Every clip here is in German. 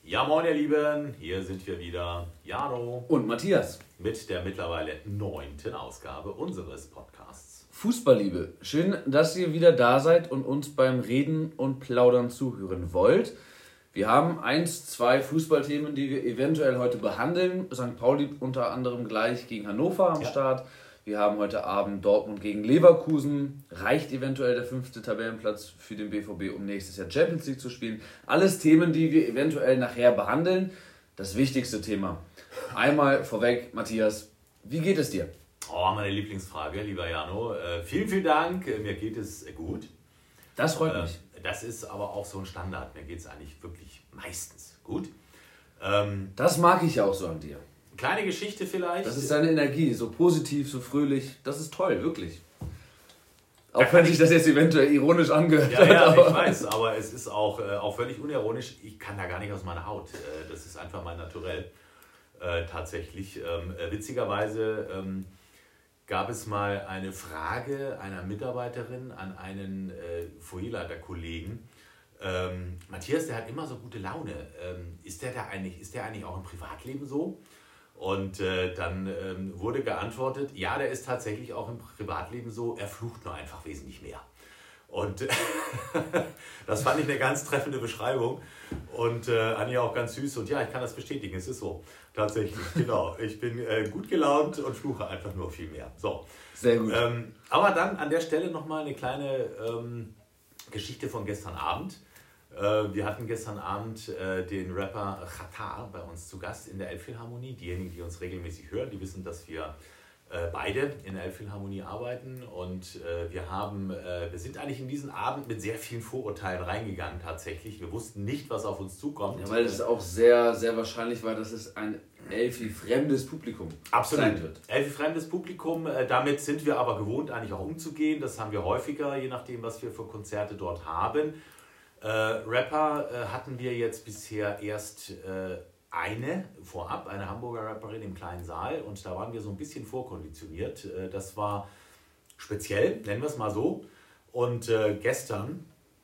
Ja, moin ihr Lieben, hier sind wir wieder, Jano und Matthias mit der mittlerweile 9. Ausgabe unseres Podcasts. Fußballliebe, schön, dass ihr wieder da seid und uns beim Reden und Plaudern zuhören wollt. Wir haben 2 Fußballthemen, die wir eventuell heute behandeln. St. Pauli unter anderem gleich gegen Hannover am Start. Wir haben heute Abend Dortmund gegen Leverkusen. Reicht eventuell der 5. Tabellenplatz für den BVB, um nächstes Jahr Champions League zu spielen? Alles Themen, die wir eventuell nachher behandeln. Das wichtigste Thema. Einmal vorweg, Matthias, wie geht es dir? Oh, meine Lieblingsfrage, lieber Jano. Vielen, vielen Dank. Mir geht es gut. Das freut mich. Das ist aber auch so ein Standard. Mir geht es eigentlich wirklich meistens gut. Das mag ich auch so an dir. Kleine Geschichte vielleicht. Das ist deine Energie, so positiv, so fröhlich. Das ist toll, wirklich. Auch wenn sich das jetzt eventuell ironisch angehört hat. Ja, ich weiß, aber es ist auch völlig unironisch. Ich kann da gar nicht aus meiner Haut. Das ist einfach mein Naturell. Tatsächlich. Witzigerweise gab es mal eine Frage einer Mitarbeiterin an einen Foyerleiter-Kollegen. Matthias, der hat immer so gute Laune. Ist der eigentlich auch im Privatleben so? Und dann wurde geantwortet, ja, der ist tatsächlich auch im Privatleben so, er flucht nur einfach wesentlich mehr. Und das fand ich eine ganz treffende Beschreibung und Anja auch ganz süß. Und ja, ich kann das bestätigen, es ist so, tatsächlich, genau. Ich bin gut gelaunt und fluche einfach nur viel mehr. So. Sehr gut. Aber dann an der Stelle nochmal eine kleine Geschichte von gestern Abend. Wir hatten gestern Abend den Rapper Xatar bei uns zu Gast in der Elbphilharmonie. Diejenigen, die uns regelmäßig hören, die wissen, dass wir beide in der Elbphilharmonie arbeiten. Und wir sind eigentlich in diesen Abend mit sehr vielen Vorurteilen reingegangen tatsächlich. Wir wussten nicht, was auf uns zukommt. Ja, weil es auch sehr, sehr wahrscheinlich war, dass es ein Elfi-fremdes Publikum sein wird. Elfi-fremdes Publikum, damit sind wir aber gewohnt, eigentlich auch umzugehen. Das haben wir häufiger, je nachdem, was wir für Konzerte dort haben. Rapper hatten wir jetzt bisher erst eine Hamburger Rapperin im kleinen Saal, und da waren wir so ein bisschen vorkonditioniert. Das war speziell, nennen wir es mal so. Und gestern,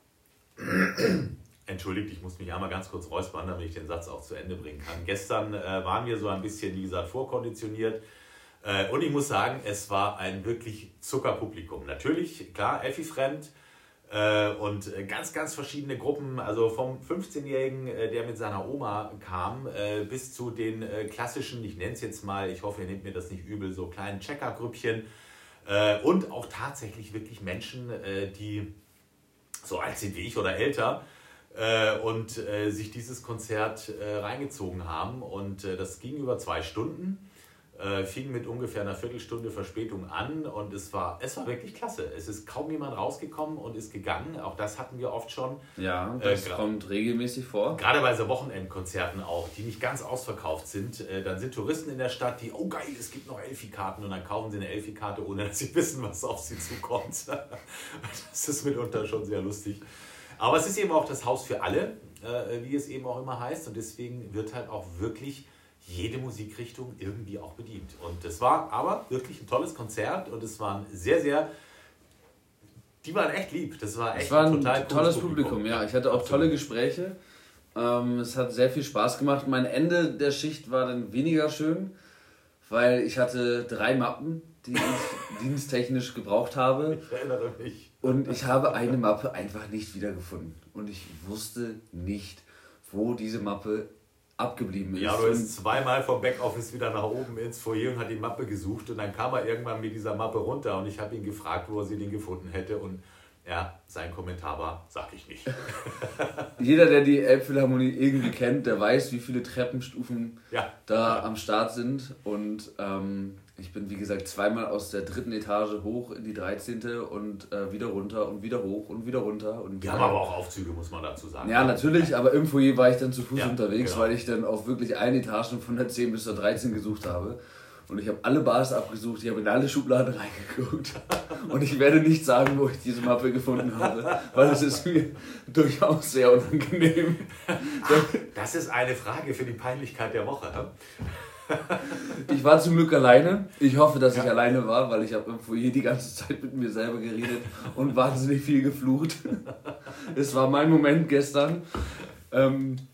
entschuldigt, ich muss mich einmal ganz kurz räuspern, damit ich den Satz auch zu Ende bringen kann. Gestern waren wir so ein bisschen, wie gesagt, vorkonditioniert. Und ich muss sagen, es war ein wirklich Zuckerpublikum. Natürlich, klar, Elfi-fremd. Und ganz, ganz verschiedene Gruppen, also vom 15-Jährigen, der mit seiner Oma kam, bis zu den klassischen, ich nenne es jetzt mal, ich hoffe, ihr nehmt mir das nicht übel, so kleinen Checker-Grüppchen und auch tatsächlich wirklich Menschen, die so alt sind wie ich oder älter und sich dieses Konzert reingezogen haben, und das ging über 2 Stunden. Fing mit ungefähr einer Viertelstunde Verspätung an, und es war wirklich klasse. Es ist kaum jemand rausgekommen und ist gegangen. Auch das hatten wir oft schon. Ja, das kommt regelmäßig vor. Gerade bei so Wochenendkonzerten auch, die nicht ganz ausverkauft sind. Dann sind Touristen in der Stadt, die, oh geil, es gibt noch Elfi-Karten, und dann kaufen sie eine Elfi-Karte, ohne dass sie wissen, was auf sie zukommt. Das ist mitunter schon sehr lustig. Aber es ist eben auch das Haus für alle, wie es eben auch immer heißt, und deswegen wird halt auch wirklich jede Musikrichtung irgendwie auch bedient. Und es war aber wirklich ein tolles Konzert, und es waren die waren echt lieb. Das war echt ein total tolles Publikum. Ja, ich hatte auch tolle Gespräche. Es hat sehr viel Spaß gemacht. Mein Ende der Schicht war dann weniger schön, weil ich hatte 3 Mappen, die ich diensttechnisch gebraucht habe. Ich erinnere mich. Und ich habe eine Mappe einfach nicht wiedergefunden. Und ich wusste nicht, wo diese Mappe abgeblieben ist. Ja, du bist zweimal vom Backoffice wieder nach oben ins Foyer und hat die Mappe gesucht, und dann kam er irgendwann mit dieser Mappe runter, und ich habe ihn gefragt, wo er sie denn gefunden hätte, und ja, sein Kommentar war, sag ich nicht. Jeder, der die Elbphilharmonie irgendwie kennt, der weiß, wie viele Treppenstufen am Start sind, und ich bin, wie gesagt, zweimal aus der 3. Etage hoch in die 13. und wieder runter und wieder hoch und wieder runter. Wir haben aber auch Aufzüge, muss man dazu sagen. Ja, natürlich, aber im Foyer war ich dann zu Fuß unterwegs, genau, weil ich dann auf wirklich eine Etage von der 10 bis zur 13 gesucht habe. Und ich habe alle Bars abgesucht, ich habe in alle Schubladen reingeguckt. Und ich werde nicht sagen, wo ich diese Mappe gefunden habe, weil es ist mir durchaus sehr unangenehm. Das ist eine Frage für die Peinlichkeit der Woche. Ich war zum Glück alleine. Ich hoffe, dass ich alleine war, weil ich habe im Foyer die ganze Zeit mit mir selber geredet und wahnsinnig viel geflucht. Es war mein Moment gestern.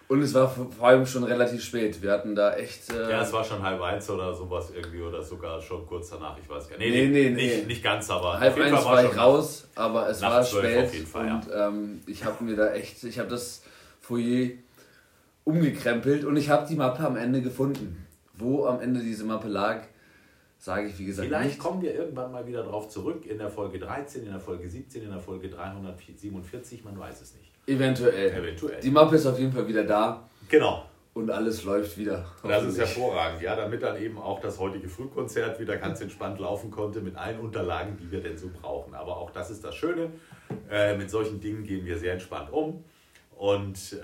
Und es war vor allem schon relativ spät. Wir hatten da echt... ja, es war schon 12:30 oder sowas irgendwie oder sogar schon kurz danach, ich weiß gar nicht. Nee. Nicht ganz, aber... 12:30 war ich raus, aber es war 12 spät. Auf jeden Fall, und ich habe mir da echt... Ich habe das Foyer umgekrempelt und ich habe die Mappe am Ende gefunden. Wo am Ende diese Mappe lag, sage ich wie gesagt Vielleicht nicht. kommen wir irgendwann mal wieder drauf zurück, in der Folge 13, in der Folge 17, in der Folge 347, man weiß es nicht. Eventuell. Die Mappe ist auf jeden Fall wieder da. Genau. Und alles läuft wieder. Das ist hervorragend, ja, damit dann eben auch das heutige Frühkonzert wieder ganz entspannt laufen konnte mit allen Unterlagen, die wir denn so brauchen. Aber auch das ist das Schöne, mit solchen Dingen gehen wir sehr entspannt um. Und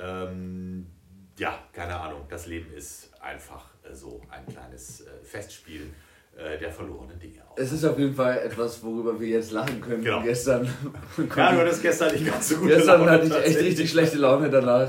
ja, keine Ahnung, das Leben ist einfach so ein kleines Festspiel der verlorenen Dinge auch. Es ist auf jeden Fall etwas, worüber wir jetzt lachen können. Genau. Gestern. Ja, nur das gestern nicht ganz so gut. Gestern hatte ich echt richtig schlechte Laune danach.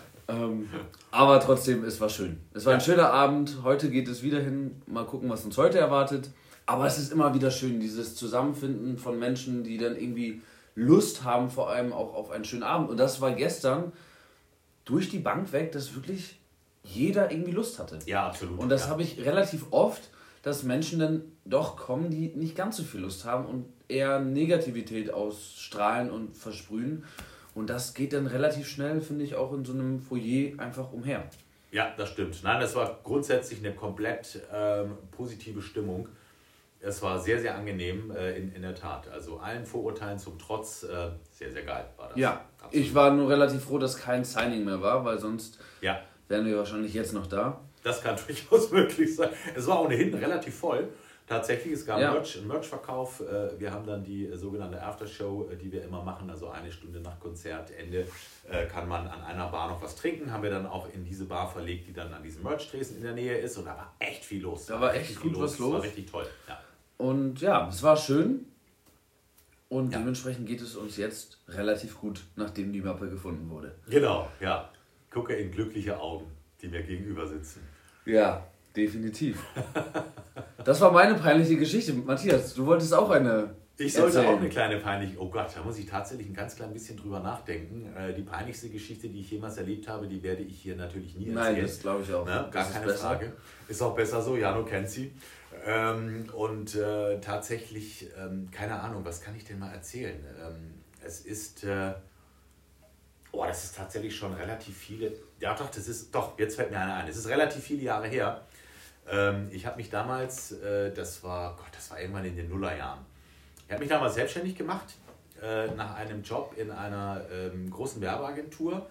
Aber trotzdem, es war schön. Es war ein schöner Abend. Heute geht es wieder hin. Mal gucken, was uns heute erwartet. Aber es ist immer wieder schön, dieses Zusammenfinden von Menschen, die dann irgendwie Lust haben, vor allem auch auf einen schönen Abend. Und das war gestern durch die Bank weg, dass wirklich jeder irgendwie Lust hatte. Ja, absolut. Und das habe ich relativ oft, dass Menschen dann doch kommen, die nicht ganz so viel Lust haben und eher Negativität ausstrahlen und versprühen. Und das geht dann relativ schnell, finde ich, auch in so einem Foyer einfach umher. Ja, das stimmt. Nein, das war grundsätzlich eine komplett positive Stimmung. Es war sehr, sehr angenehm, in der Tat. Also allen Vorurteilen zum Trotz, sehr, sehr geil war das. Ja, absolut. Ich war nur relativ froh, dass kein Signing mehr war, weil sonst ja. wären wir wahrscheinlich jetzt noch da. Das kann durchaus möglich sein. Es war ohnehin relativ voll. Tatsächlich, es gab einen Merch-Verkauf. Wir haben dann die sogenannte Aftershow, die wir immer machen, also eine Stunde nach Konzertende kann man an einer Bar noch was trinken. Haben wir dann auch in diese Bar verlegt, die dann an diesem Merch-Tresen in der Nähe ist. Und da war echt viel los. Da war echt gut was los. Das war richtig toll. Ja. Und ja, es war schön. Und dementsprechend geht es uns jetzt relativ gut, nachdem die Mappe gefunden wurde. Genau, ja. Gucke in glückliche Augen, die mir gegenüber sitzen. Ja, definitiv. Das war meine peinliche Geschichte. Matthias, du wolltest auch eine Ich sollte erzählen. auch eine kleine peinliche... Oh Gott, da muss ich tatsächlich ein ganz klein bisschen drüber nachdenken. Die peinlichste Geschichte, die ich jemals erlebt habe, die werde ich hier natürlich nie erzählen. Nein, das glaube ich auch. Ne? Gar keine Frage. Ist auch besser so, Jano kennt sie. Tatsächlich, keine Ahnung, was kann ich denn mal erzählen? Es ist... das ist tatsächlich schon relativ viele... Ja doch, jetzt fällt mir einer ein. Es ist relativ viele Jahre her. Ich habe mich damals, das war irgendwann in den Nullerjahren, ich habe mich damals selbstständig gemacht, nach einem Job in einer großen Werbeagentur.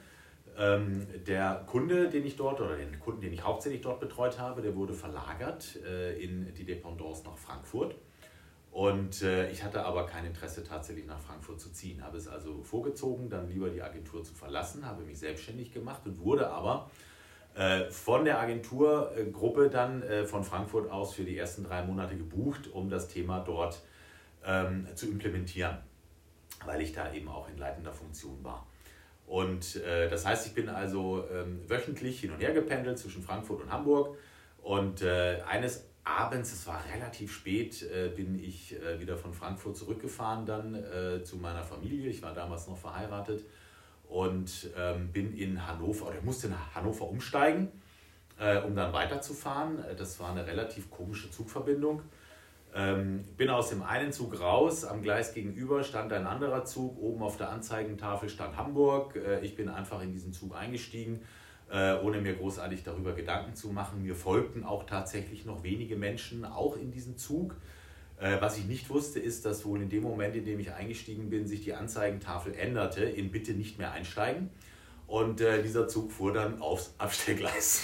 Der Kunde, den ich hauptsächlich dort betreut habe, der wurde verlagert in die Dependance nach Frankfurt. Und ich hatte aber kein Interesse, tatsächlich nach Frankfurt zu ziehen. Habe es also vorgezogen, dann lieber die Agentur zu verlassen, habe mich selbstständig gemacht und wurde aber von der Agenturgruppe dann von Frankfurt aus für die ersten 3 Monate gebucht, um das Thema dort zu implementieren, weil ich da eben auch in leitender Funktion war. Und das heißt, ich bin also wöchentlich hin und her gependelt zwischen Frankfurt und Hamburg und eines Abends, es war relativ spät, bin ich wieder von Frankfurt zurückgefahren dann zu meiner Familie. Ich war damals noch verheiratet und bin in Hannover, oder musste nach Hannover umsteigen, um dann weiterzufahren. Das war eine relativ komische Zugverbindung. Bin aus dem einen Zug raus, am Gleis gegenüber stand ein anderer Zug, oben auf der Anzeigentafel stand Hamburg. Ich bin einfach in diesen Zug eingestiegen, ohne mir großartig darüber Gedanken zu machen. Mir folgten auch tatsächlich noch wenige Menschen, auch in diesen Zug. Was ich nicht wusste, ist, dass wohl in dem Moment, in dem ich eingestiegen bin, sich die Anzeigentafel änderte in Bitte nicht mehr einsteigen. Und dieser Zug fuhr dann aufs Abstellgleis.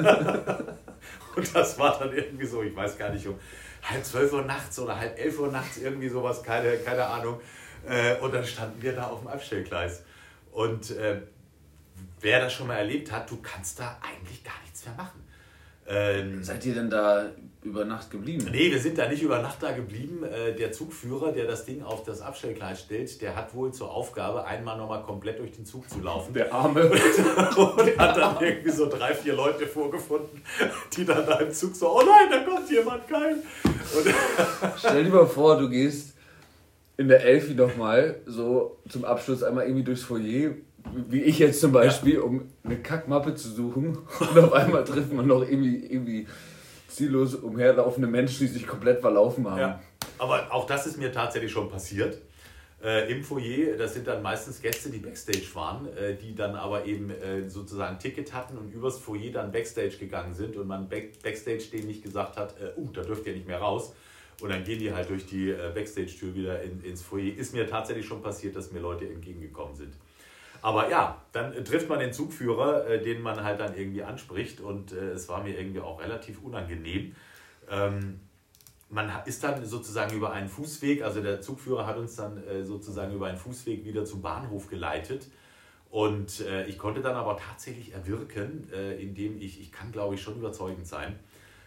Und das war dann irgendwie so, ich weiß gar nicht, um 11:30 Uhr nachts oder 11:30 Uhr nachts, irgendwie sowas, keine Ahnung. Und dann standen wir da auf dem Abstellgleis. Und wer das schon mal erlebt hat, du kannst da eigentlich gar nichts mehr machen. Seid ihr denn da über Nacht geblieben? Nee, wir sind da nicht über Nacht da geblieben. Der Zugführer, der das Ding auf das Abstellgleis stellt, der hat wohl zur Aufgabe, einmal nochmal komplett durch den Zug zu laufen. Der Arme. Und hat dann irgendwie so 3, 4 Leute vorgefunden, die dann da im Zug so, oh nein, da kommt jemand, geil. Stell dir mal vor, du gehst in der Elfi nochmal so zum Abschluss einmal irgendwie durchs Foyer, wie ich jetzt zum Beispiel, um eine Kackmappe zu suchen und auf einmal trifft man noch irgendwie ziellos umherlaufende Menschen, die sich komplett verlaufen haben. Ja, aber auch das ist mir tatsächlich schon passiert. Im Foyer, das sind dann meistens Gäste, die Backstage waren, die dann aber eben sozusagen ein Ticket hatten und übers Foyer dann Backstage gegangen sind und man Backstage denen nicht gesagt hat, da dürft ihr nicht mehr raus. Und dann gehen die halt durch die Backstage-Tür wieder ins Foyer. Ist mir tatsächlich schon passiert, dass mir Leute entgegengekommen sind. Aber ja, dann trifft man den Zugführer, den man halt dann irgendwie anspricht und es war mir irgendwie auch relativ unangenehm. Man ist dann sozusagen über einen Fußweg, also der Zugführer hat uns dann sozusagen über einen Fußweg wieder zum Bahnhof geleitet und ich konnte dann aber tatsächlich erwirken, indem ich kann glaube ich schon überzeugend sein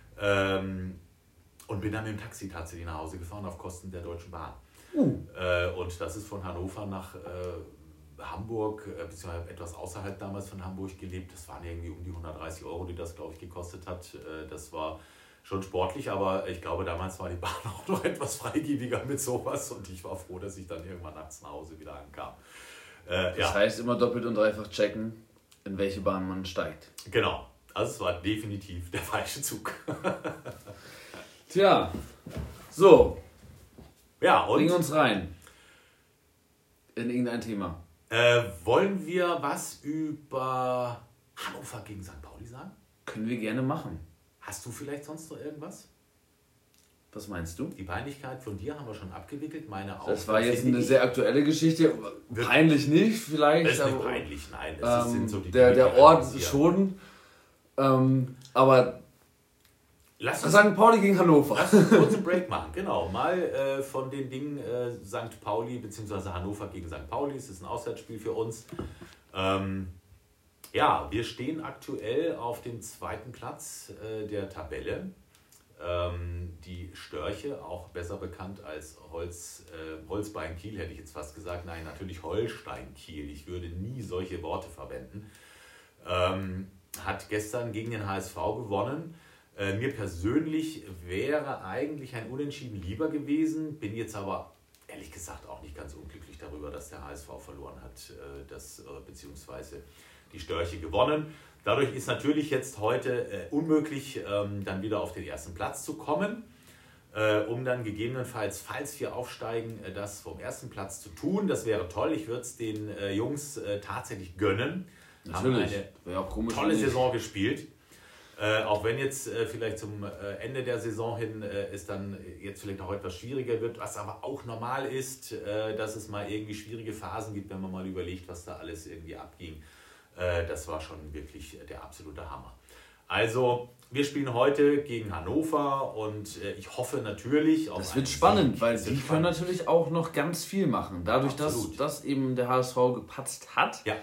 und bin dann mit dem Taxi tatsächlich nach Hause gefahren auf Kosten der Deutschen Bahn. Und das ist von Hannover nach Hamburg, beziehungsweise etwas außerhalb damals von Hamburg gelebt. Das waren irgendwie um die 130 €, die das, glaube ich, gekostet hat. Das war schon sportlich, aber ich glaube, damals war die Bahn auch noch etwas freigebiger mit sowas und ich war froh, dass ich dann irgendwann nachts nach Hause wieder ankam. Das heißt, immer doppelt und dreifach checken, in welche Bahn man steigt. Genau, also es war definitiv der falsche Zug. Tja, so. Ja, und bringen uns rein in irgendein Thema. Wollen wir was über Hannover gegen St. Pauli sagen? Können wir gerne machen. Hast du vielleicht sonst noch irgendwas? Was meinst du? Die Peinlichkeit von dir haben wir schon abgewickelt, meine auch. Das war jetzt eine sehr aktuelle Geschichte. Peinlich nicht vielleicht. Das ist nicht peinlich, nein. Es sind so die der Ort schon. Aber lass uns St. Pauli gegen Hannover. Lass uns einen kurzen Break machen, genau. Mal von den Dingen St. Pauli bzw. Hannover gegen St. Pauli. Es ist ein Auswärtsspiel für uns. Ja, wir stehen aktuell auf dem 2. Platz der Tabelle. Die Störche, auch besser bekannt als Holzbein Kiel, hätte ich jetzt fast gesagt. Nein, natürlich Holstein Kiel. Ich würde nie solche Worte verwenden. Hat gestern gegen den HSV gewonnen. Mir persönlich wäre eigentlich ein Unentschieden lieber gewesen, bin jetzt aber ehrlich gesagt auch nicht ganz unglücklich darüber, dass der HSV verloren hat, beziehungsweise die Störche gewonnen. Dadurch ist natürlich jetzt heute unmöglich, dann wieder auf den ersten Platz zu kommen, um dann gegebenenfalls, falls wir aufsteigen, das vom ersten Platz zu tun. Das wäre toll, ich würde es den Jungs tatsächlich gönnen. Natürlich. Haben eine tolle Saison gespielt. Auch wenn jetzt vielleicht zum Ende der Saison hin es dann jetzt vielleicht auch etwas schwieriger wird, was aber auch normal ist, dass es mal irgendwie schwierige Phasen gibt, wenn man mal überlegt, was da alles irgendwie abging. Das war schon wirklich der absolute Hammer. Also, wir spielen heute gegen Hannover und ich hoffe natürlich auf. Das wird spannend, weil sie können natürlich auch noch ganz viel machen. Dadurch, dass eben der HSV gepatzt hat, ja,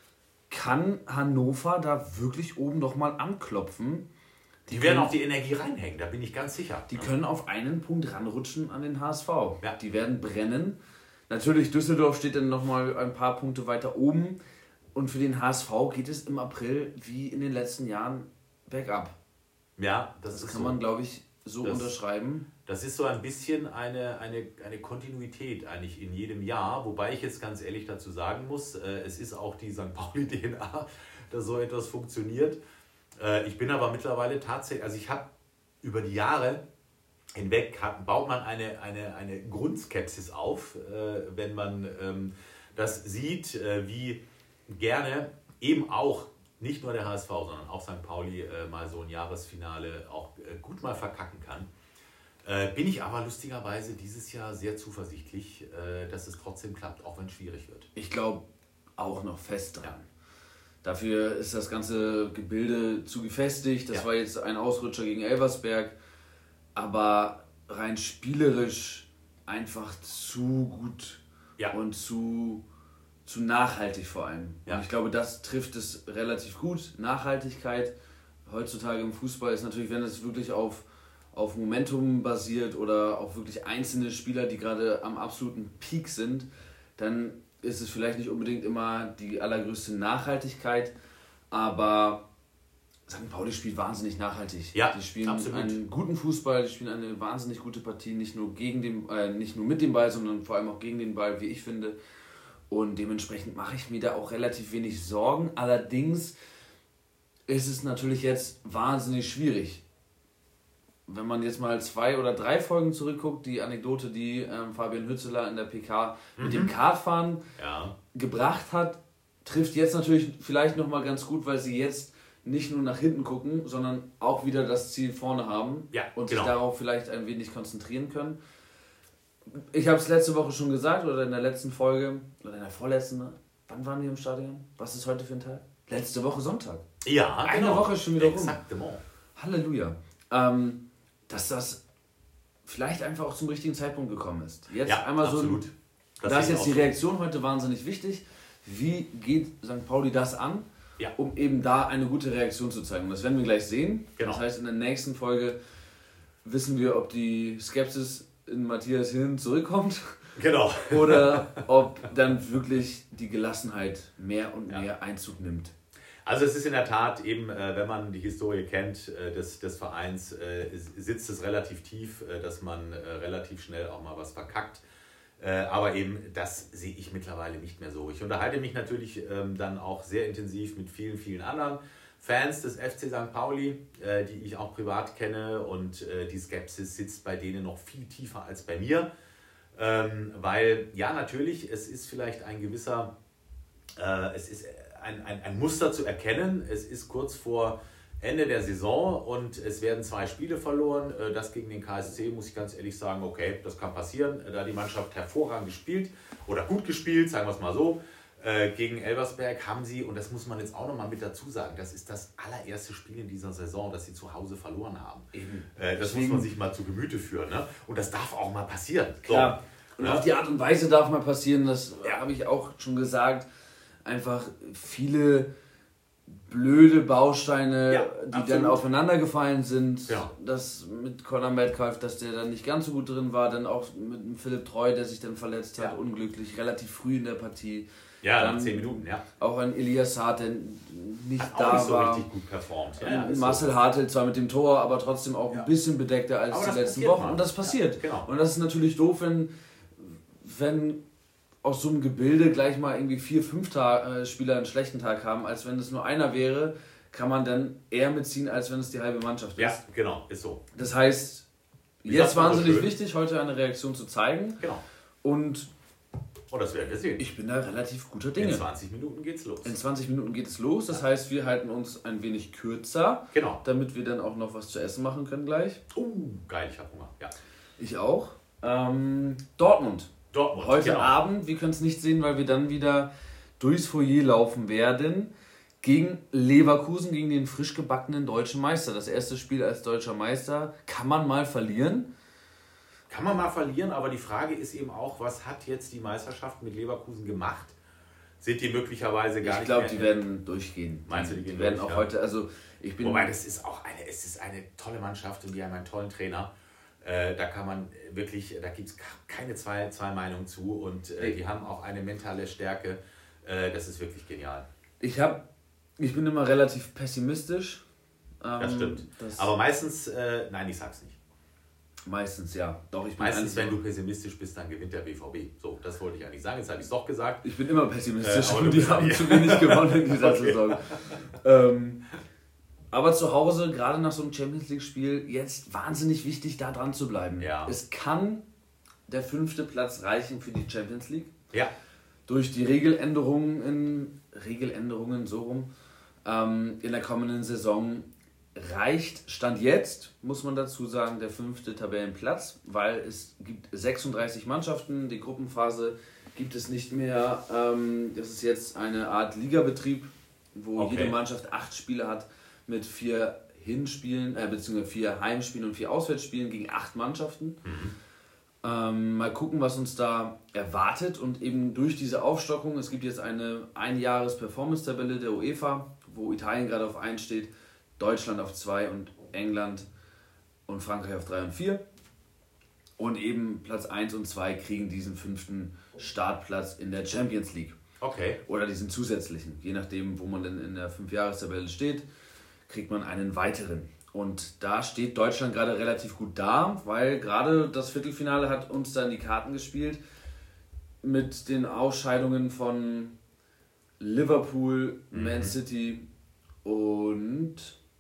kann Hannover da wirklich oben noch mal anklopfen. Die werden auch die Energie reinhängen, da bin ich ganz sicher. Die können auf einen Punkt ranrutschen an den HSV. Ja. Die werden brennen. Natürlich, Düsseldorf steht dann noch mal ein paar Punkte weiter oben. Und für den HSV geht es im April wie in den letzten Jahren bergab. Ja, das kann man, glaube ich, so unterschreiben. Das ist so ein bisschen eine Kontinuität eigentlich in jedem Jahr, wobei ich jetzt ganz ehrlich dazu sagen muss, es ist auch die St. Pauli-DNA, dass so etwas funktioniert. Ich bin aber mittlerweile tatsächlich, also ich habe über die Jahre hinweg, baut man eine Grundskepsis auf, wenn man das sieht, wie gerne eben auch nicht nur der HSV, sondern auch St. Pauli mal so ein Jahresfinale auch gut mal verkacken kann. Bin ich aber lustigerweise dieses Jahr sehr zuversichtlich, dass es trotzdem klappt, auch wenn es schwierig wird. Ich glaube auch noch fest dran. Ja. Dafür ist das ganze Gebilde zu gefestigt. Das war jetzt ein Ausrutscher gegen Elversberg, aber rein spielerisch einfach zu gut und zu nachhaltig vor allem. Ja. Und ich glaube, das trifft es relativ gut. Nachhaltigkeit heutzutage im Fußball ist natürlich, wenn es wirklich auf Momentum basiert oder auch wirklich einzelne Spieler, die gerade am absoluten Peak sind, dann ist es vielleicht nicht unbedingt immer die allergrößte Nachhaltigkeit, aber St. Pauli spielt wahnsinnig nachhaltig. Ja, die spielen absolut. einen guten Fußball, die spielen eine wahnsinnig gute Partie, nicht nur mit dem Ball, sondern vor allem auch gegen den Ball, wie ich finde. Und dementsprechend mache ich mir da auch relativ wenig Sorgen. Allerdings ist es natürlich jetzt wahnsinnig schwierig. Wenn man jetzt mal 2 oder 3 Folgen zurückguckt, die Anekdote, die Fabian Hützeler in der PK mit dem Kartfahren gebracht hat, trifft jetzt natürlich vielleicht nochmal ganz gut, weil sie jetzt nicht nur nach hinten gucken, sondern auch wieder das Ziel vorne haben und sich darauf vielleicht ein wenig konzentrieren können. Ich habe es letzte Woche schon gesagt oder in der letzten Folge oder in der vorletzten. Wann waren wir im Stadion? Was ist heute für ein Tag? Letzte Woche Sonntag. Ja, eine Woche ist schon wieder rum. Exaktement. Halleluja. Dass das vielleicht einfach auch zum richtigen Zeitpunkt gekommen ist. Jetzt einmal absolut. Da ist jetzt die Reaktion heute wahnsinnig wichtig. Wie geht St. Pauli das an, um eben da eine gute Reaktion zu zeigen? Und das werden wir gleich sehen. Genau. Das heißt, in der nächsten Folge wissen wir, ob die Skepsis in Matthias Hirn zurückkommt. Genau. Oder ob dann wirklich die Gelassenheit mehr und mehr Einzug nimmt. Also es ist in der Tat eben, wenn man die Historie kennt des Vereins, sitzt es relativ tief, dass man relativ schnell auch mal was verkackt. Aber eben, das sehe ich mittlerweile nicht mehr so. Ich unterhalte mich natürlich dann auch sehr intensiv mit vielen, vielen anderen Fans des FC St. Pauli, die ich auch privat kenne. Und die Skepsis sitzt bei denen noch viel tiefer als bei mir. Weil, ja, natürlich, es ist vielleicht ein gewisser, es ist ein Muster zu erkennen. Es ist kurz vor Ende der Saison und es werden 2 Spiele verloren. Das gegen den KSC, muss ich ganz ehrlich sagen, okay, das kann passieren. Da hat die Mannschaft hervorragend gespielt oder gut gespielt, sagen wir es mal so. Gegen Elversberg haben sie, und das muss man jetzt auch nochmal mit dazu sagen, das ist das allererste Spiel in dieser Saison, das sie zu Hause verloren haben. Das muss man sich mal zu Gemüte führen. Ne? Und das darf auch mal passieren. Klar. So. Und auf die Art und Weise darf mal passieren, das habe ich auch schon gesagt. Einfach viele blöde Bausteine, die dann aufeinander gefallen sind. Ja. Das mit Conor Metcalf, dass der dann nicht ganz so gut drin war. Dann auch mit dem Philipp Treu, der sich dann verletzt hat, unglücklich, relativ früh in der Partie. Ja, dann 10 Minuten, Auch ein Elias Saad, der nicht hat da auch nicht so war. richtig gut performt. Marcel Hartl zwar mit dem Tor, aber trotzdem auch ein bisschen bedeckter als die letzten Wochen. Und das passiert. Genau. Und das ist natürlich doof, wenn aus so einem Gebilde gleich mal irgendwie 4, 5 Spieler einen schlechten Tag haben, als wenn es nur einer wäre, kann man dann eher mitziehen, als wenn es die halbe Mannschaft ist. Ja, genau, ist so. Das heißt, jetzt wahnsinnig wichtig, heute eine Reaktion zu zeigen. Genau. Und das werden wir sehen. Ich bin da relativ guter Dinge. In 20 Minuten geht's los. In 20 Minuten geht es los, das heißt, wir halten uns ein wenig kürzer, damit wir dann auch noch was zu essen machen können gleich. Geil, ich habe Hunger. Ja. Ich auch. Dortmund. Heute Abend, wir können es nicht sehen, weil wir dann wieder durchs Foyer laufen werden, gegen Leverkusen, gegen den frisch gebackenen deutschen Meister. Das erste Spiel als deutscher Meister. Kann man mal verlieren? Kann man mal verlieren, aber die Frage ist eben auch, was hat jetzt die Meisterschaft mit Leverkusen gemacht? Sind die möglicherweise gar nicht mehr... Ich glaube, die werden durchgehen. Meinst du, die gehen werden auch heute... Wobei, das ist auch eine tolle Mannschaft und die haben einen tollen Trainer. Da kann man wirklich, da gibt es keine zwei Meinungen zu und die haben auch eine mentale Stärke. Das ist wirklich genial. Ich bin immer relativ pessimistisch. Das stimmt. Aber meistens, nein, ich sag's nicht. Meistens, ja. Doch, ich bin meistens, wenn du pessimistisch bist, dann gewinnt der BVB. So, das wollte ich eigentlich sagen. Jetzt habe ich es doch gesagt. Ich bin immer pessimistisch und die haben zu wenig gewonnen in dieser Saison. Aber zu Hause, gerade nach so einem Champions-League-Spiel, jetzt wahnsinnig wichtig, da dran zu bleiben. Ja. Es kann der 5. Platz reichen für die Champions League. Ja. Durch die Regeländerungen so rum, in der kommenden Saison reicht, Stand jetzt, muss man dazu sagen, der 5. Tabellenplatz, weil es gibt 36 Mannschaften, die Gruppenphase gibt es nicht mehr. Das ist jetzt eine Art Ligabetrieb, wo jede Mannschaft 8 Spiele hat, mit 4 Hinspielen, beziehungsweise 4 Heimspielen und 4 Auswärtsspielen gegen 8 Mannschaften. Mal gucken, was uns da erwartet. Und eben durch diese Aufstockung, es gibt jetzt eine Einjahres-Performance-Tabelle der UEFA, wo Italien gerade auf 1 steht, Deutschland auf 2 und England und Frankreich auf 3 und 4. Und eben Platz 1 und 2 kriegen diesen 5. Startplatz in der Champions League. Okay. Oder diesen zusätzlichen. Je nachdem, wo man denn in der 5-Jahres-Tabelle steht, kriegt man einen weiteren. Und da steht Deutschland gerade relativ gut da, weil gerade das Viertelfinale hat uns dann die Karten gespielt. mit den Ausscheidungen von Liverpool, Man City und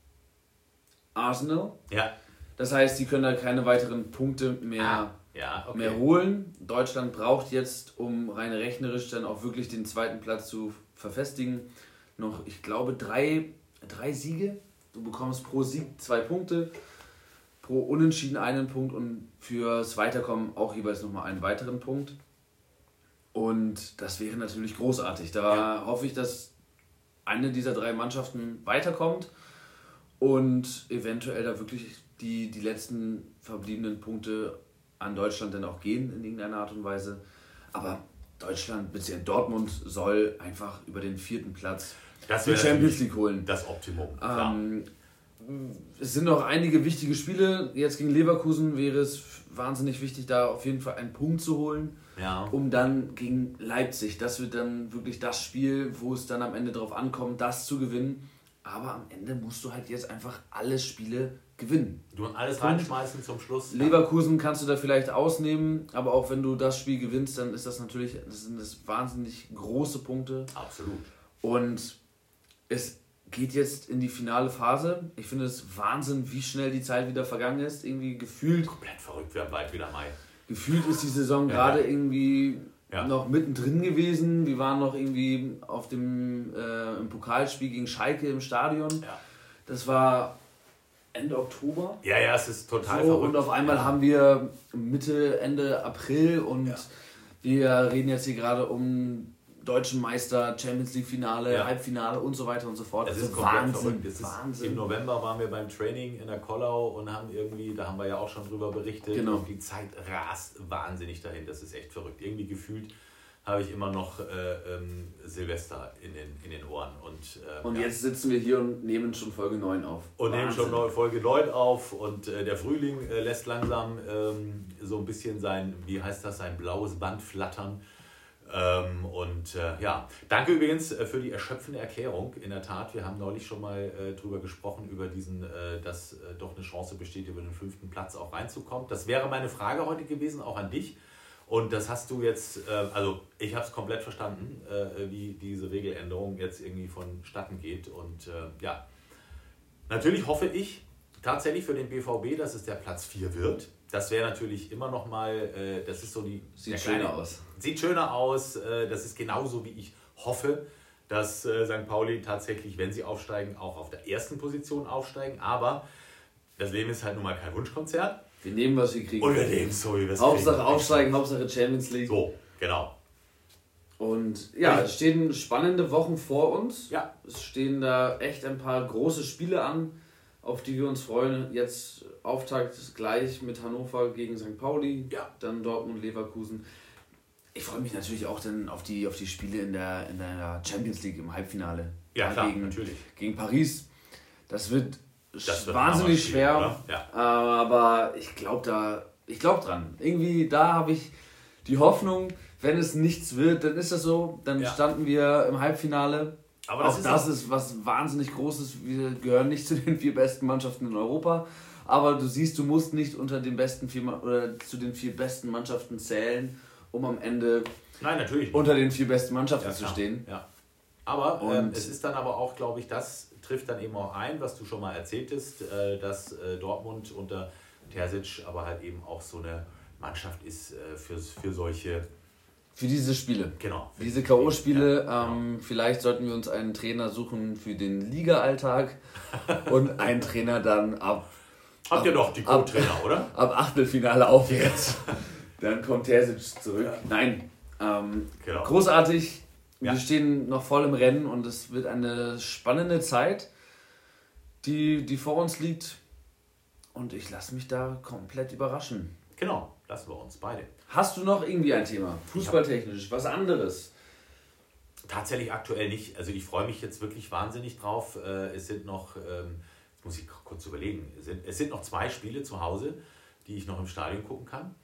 Arsenal. Ja. Das heißt, die können da keine weiteren Punkte mehr holen. Deutschland braucht jetzt, um rein rechnerisch dann auch wirklich den zweiten Platz zu verfestigen, noch, ich glaube, drei Siege. Du bekommst pro Sieg 2 Punkte, pro Unentschieden 1 Punkt und fürs Weiterkommen auch jeweils nochmal einen weiteren Punkt. Und das wäre natürlich großartig. Da hoffe ich, dass eine dieser 3 Mannschaften weiterkommt und eventuell da wirklich die letzten verbliebenen Punkte an Deutschland dann auch gehen in irgendeiner Art und Weise. Aber Deutschland bzw. Dortmund soll einfach über den 4. Platz die Champions League holen. Das Optimum. Es sind noch einige wichtige Spiele. Jetzt gegen Leverkusen wäre es wahnsinnig wichtig, da auf jeden Fall einen Punkt zu holen, um dann gegen Leipzig. Das wird dann wirklich das Spiel, wo es dann am Ende drauf ankommt, das zu gewinnen. Aber am Ende musst du halt jetzt einfach alle Spiele gewinnen. Du musst alles reinschmeißen zum Schluss. Leverkusen kannst du da vielleicht ausnehmen, aber auch wenn du das Spiel gewinnst, dann ist das natürlich, das sind das wahnsinnig große Punkte. Absolut. Und es geht jetzt in die finale Phase. Ich finde es Wahnsinn, wie schnell die Zeit wieder vergangen ist. Irgendwie gefühlt. Komplett verrückt, wir haben bald wieder Mai. Gefühlt ist die Saison gerade irgendwie noch mittendrin gewesen. Wir waren noch irgendwie auf dem im Pokalspiel gegen Schalke im Stadion. Ja. Das war Ende Oktober. Ja, es ist total so, verrückt. Und auf einmal haben wir Ende April und wir reden jetzt hier gerade um Deutschen Meister, Champions League Finale, Halbfinale und so weiter und so fort. Das ist komplett verrückt. Im November waren wir beim Training in der Kollau und haben da haben wir ja auch schon drüber berichtet. Genau. Und die Zeit rast wahnsinnig dahin. Das ist echt verrückt. Irgendwie gefühlt habe ich immer noch Silvester in den Ohren. Und jetzt sitzen wir hier und nehmen schon Folge 9 auf. Und nehmen schon Folge 9 auf und der Frühling lässt langsam so ein bisschen sein blaues Band flattern. Danke übrigens für die erschöpfende Erklärung. In der Tat, wir haben neulich schon mal drüber gesprochen, über dass doch eine Chance besteht, über den 5. Platz auch reinzukommen. Das wäre meine Frage heute gewesen, auch an dich. Und das hast du jetzt, ich habe es komplett verstanden, wie diese Regeländerung jetzt irgendwie vonstatten geht. Und natürlich hoffe ich tatsächlich für den BVB, dass es der Platz 4 wird. Das wäre natürlich immer noch mal, das ist so Sieht schöner aus. Sieht schöner aus. Das ist genauso, wie ich hoffe, dass St. Pauli tatsächlich, wenn sie aufsteigen, auch auf der ersten Position aufsteigen. Aber das Leben ist halt nun mal kein Wunschkonzert. Wir nehmen, was wir kriegen. Und wir nehmen so, wie wir es kriegen. Hauptsache aufsteigen, Hauptsache Champions League. So, genau. Und es stehen spannende Wochen vor uns. Ja. Es stehen da echt ein paar große Spiele an, auf die wir uns freuen. Jetzt Auftakt gleich mit Hannover gegen St. Pauli, dann Dortmund, Leverkusen. Ich freue mich natürlich auch dann auf die Spiele in der Champions League im Halbfinale. Ja, klar, natürlich. Gegen Paris. Das wird wahnsinnig schwer, aber ich glaube dran. Irgendwie, da habe ich die Hoffnung, wenn es nichts wird, dann ist das so. Dann standen wir im Halbfinale. Aber das ist was wahnsinnig Großes. Wir gehören nicht zu den 4 besten Mannschaften in Europa. Aber du siehst, du musst nicht unter den besten 4 oder zu den 4 besten Mannschaften zählen, um am Ende unter den 4 besten Mannschaften zu stehen. Ja. Aber es ist dann aber auch, glaube ich, das trifft dann eben auch ein, was du schon mal erzähltest, dass Dortmund unter Terzic aber halt eben auch so eine Mannschaft ist für solche... Für diese Spiele. Genau. Für diese K.O.-Spiele. Vielleicht sollten wir uns einen Trainer suchen für den Liga-Alltag und einen Trainer dann Habt ihr doch die Co-Trainer, oder? Ab Achtelfinale aufwärts. Dann kommt Terzic zurück. Nein. Großartig. Wir stehen noch voll im Rennen und es wird eine spannende Zeit, die vor uns liegt. Und ich lasse mich da komplett überraschen. Genau, lassen wir uns beide. Hast du noch irgendwie ein Thema? Fußballtechnisch, was anderes? Tatsächlich aktuell nicht. Also ich freue mich jetzt wirklich wahnsinnig drauf. Es sind noch, jetzt muss ich kurz überlegen, es sind noch 2 Spiele zu Hause, die ich noch im Stadion gucken kann.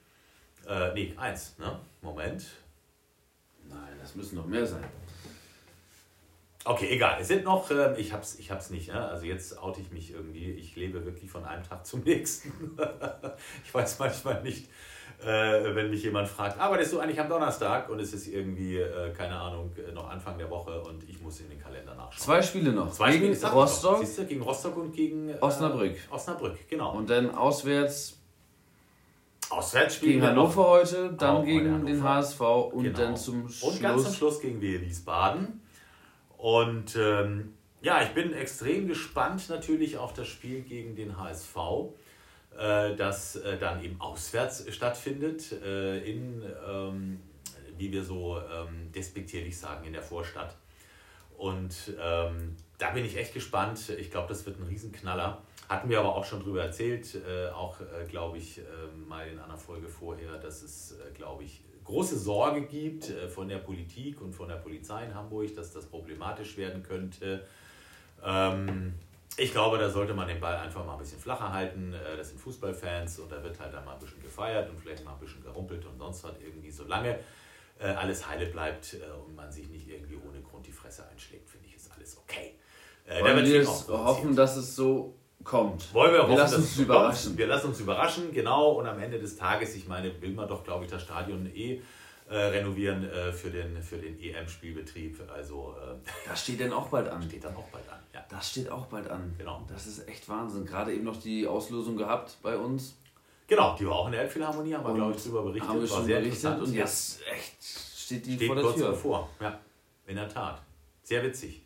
1, ne? Moment. Nein, das müssen noch mehr sein. Okay, egal. Es sind noch, ich hab's nicht, ne? Also jetzt oute ich mich irgendwie. Ich lebe wirklich von einem Tag zum nächsten. Ich weiß manchmal nicht, wenn mich jemand fragt, arbeitest du eigentlich am Donnerstag? Und es ist irgendwie, keine Ahnung, noch Anfang der Woche und ich muss in den Kalender nachschauen. 2 Spiele noch. Gegen Rostock. Siehst du, gegen Rostock und gegen Osnabrück. Osnabrück, genau. Und dann Auswärtsspiel Auswärtsspiel gegen Hannover heute, dann auch gegen Hannover. den HSV und Genau. dann zum Schluss. Und ganz zum Schluss gegen Wiesbaden. Und ja, ich bin extrem gespannt natürlich auf das Spiel gegen den HSV, das dann eben auswärts stattfindet, wie wir so despektierlich sagen, in der Vorstadt. Und da bin ich echt gespannt. Ich glaube, das wird ein Riesenknaller. Hatten wir aber auch schon drüber erzählt, glaube ich, mal in einer Folge vorher, dass es, glaube ich, große Sorge gibt von der Politik und von der Polizei in Hamburg, dass das problematisch werden könnte. Ich glaube, da sollte man den Ball einfach mal ein bisschen flacher halten. Das sind Fußballfans und da wird halt dann mal ein bisschen gefeiert und vielleicht mal ein bisschen gerumpelt und sonst was irgendwie. Solange alles heile bleibt und man sich nicht irgendwie ohne Grund die Fresse einschlägt, finde ich, ist alles okay. Wollen wir hoffen, dass es so kommt. Wollen wir hoffen, lassen uns überraschen. Wir lassen uns überraschen, genau. Und am Ende des Tages, ich meine, will man doch, glaube ich, das Stadion renovieren für den EM-Spielbetrieb. Also Das steht dann auch bald an. steht dann auch bald an. Ja. Das steht auch bald an. Genau. Das ist echt Wahnsinn. Gerade eben noch die Auslosung gehabt bei uns. Genau, die war auch in der Elbphilharmonie, haben wir, glaube ich, darüber berichtet. Haben wir war schon sehr berichtet interessant. und jetzt echt steht die steht vor der kurz Tür. davor. Ja, in der Tat. Sehr witzig.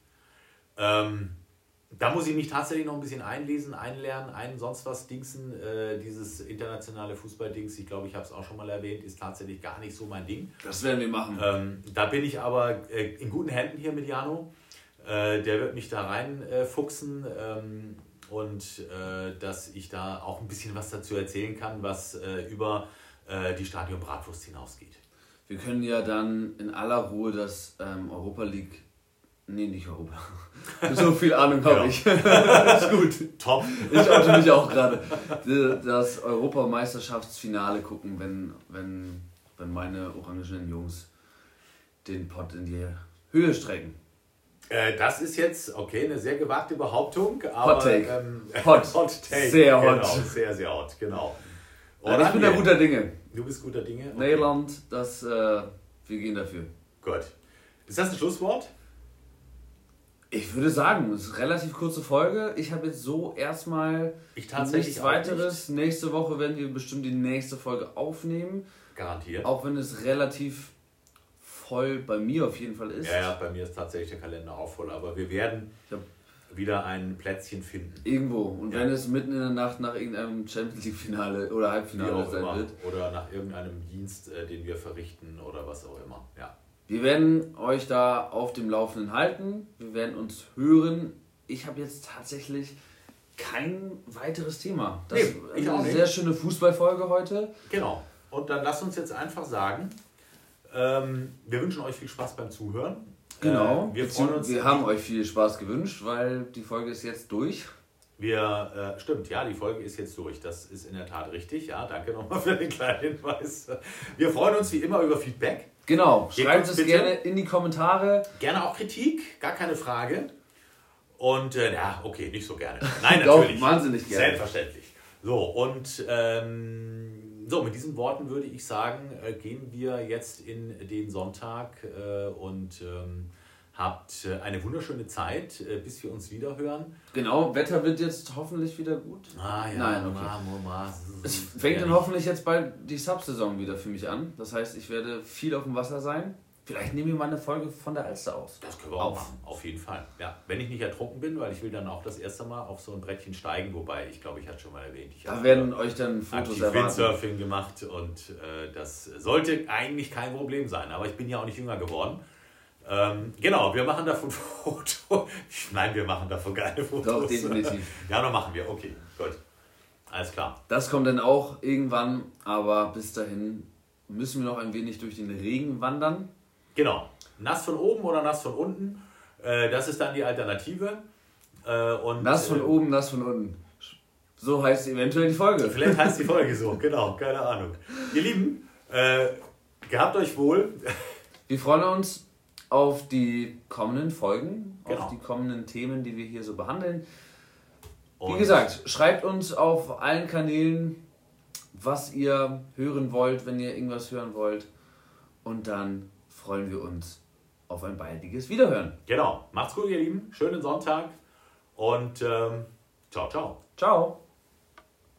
Da muss ich mich tatsächlich noch ein bisschen einlesen, einlernen, sonst was dingsen. Dieses internationale Fußballdings, ich glaube, ich habe es auch schon mal erwähnt, ist tatsächlich gar nicht so mein Ding. Das werden wir machen. Da bin ich aber in guten Händen hier mit Jano. Der wird mich da reinfuchsen und dass ich da auch ein bisschen was dazu erzählen kann, was über die Stadion Bratwurst hinausgeht. Wir können ja dann in aller Ruhe das Europa League. Nee, nicht Europa. So viel Ahnung habe ich. Ist gut. Top. Ich oute mich auch gerade. Das Europameisterschaftsfinale gucken, wenn meine orangenen Jungs den Pott in die Höhe strecken. Das ist jetzt, okay, eine sehr gewagte Behauptung. Aber, Hot Take. Hot Take. Sehr hot. Genau, sehr, sehr hot, genau. Nein, ich bin da guter Dinge. Du bist guter Dinge? Okay. Nederland, wir gehen dafür. Gut. Ist das ein Schlusswort? Ich würde sagen, es ist eine relativ kurze Folge. Ich habe jetzt so erstmal nichts weiteres. Nicht. Nächste Woche werden wir bestimmt die nächste Folge aufnehmen. Garantiert. Auch wenn es relativ voll bei mir auf jeden Fall ist. Ja, bei mir ist tatsächlich der Kalender auch voll. Aber wir werden wieder ein Plätzchen finden. Irgendwo. Und wenn es mitten in der Nacht nach irgendeinem Champions League Finale oder Halbfinale sein wird. Oder nach irgendeinem Dienst, den wir verrichten oder was auch immer. Ja. Wir werden euch da auf dem Laufenden halten. Wir werden uns hören. Ich habe jetzt tatsächlich kein weiteres Thema. Das ist eine sehr schöne Fußballfolge heute. Genau. Und dann lasst uns jetzt einfach sagen, wir wünschen euch viel Spaß beim Zuhören. Genau. Wir haben euch viel Spaß gewünscht, weil die Folge ist jetzt durch. Stimmt, ja, die Folge ist jetzt durch. Das ist in der Tat richtig. Ja, danke nochmal für den kleinen Hinweis. Wir freuen uns wie immer über Feedback. Genau, schreibt es gerne in die Kommentare. Gerne auch Kritik, gar keine Frage. Und ja, okay, nicht so gerne. Nein, natürlich. Doch, wahnsinnig gerne. Selbstverständlich. So, und mit diesen Worten würde ich sagen, gehen wir jetzt in den Sonntag und habt eine wunderschöne Zeit, bis wir uns wieder hören. Genau, Wetter wird jetzt hoffentlich wieder gut. Ah ja, nein, okay. Es fängt dann hoffentlich jetzt bald die Subsaison wieder für mich an. Das heißt, ich werde viel auf dem Wasser sein. Vielleicht nehmen wir mal eine Folge von der Alster aus. Das können wir auch machen, auf jeden Fall. Ja, wenn ich nicht ertrunken bin, weil ich will dann auch das erste Mal auf so ein Brettchen steigen, wobei, ich glaube, ich hatte schon mal erwähnt. Da werden euch dann Fotos erwarten. Windsurfing gemacht und das sollte eigentlich kein Problem sein, aber ich bin ja auch nicht jünger geworden. Genau, wir machen davon Fotos. Nein, wir machen davon keine Fotos. Doch, definitiv. Ja, dann machen wir. Okay, gut. Alles klar. Das kommt dann auch irgendwann, aber bis dahin müssen wir noch ein wenig durch den Regen wandern. Genau. Nass von oben oder nass von unten. Das ist dann die Alternative. Nass von oben, nass von unten. So heißt eventuell die Folge. Vielleicht heißt die Folge so, genau. Keine Ahnung. Ihr Lieben, gehabt euch wohl. Wir freuen uns auf die kommenden Folgen, Genau. auf die kommenden Themen, die wir hier so behandeln. Und wie gesagt, schreibt uns auf allen Kanälen, was ihr hören wollt, wenn ihr irgendwas hören wollt. Und dann freuen wir uns auf ein baldiges Wiederhören. genau, macht's gut, ihr Lieben. Schönen Sonntag und ciao, ciao. Ciao.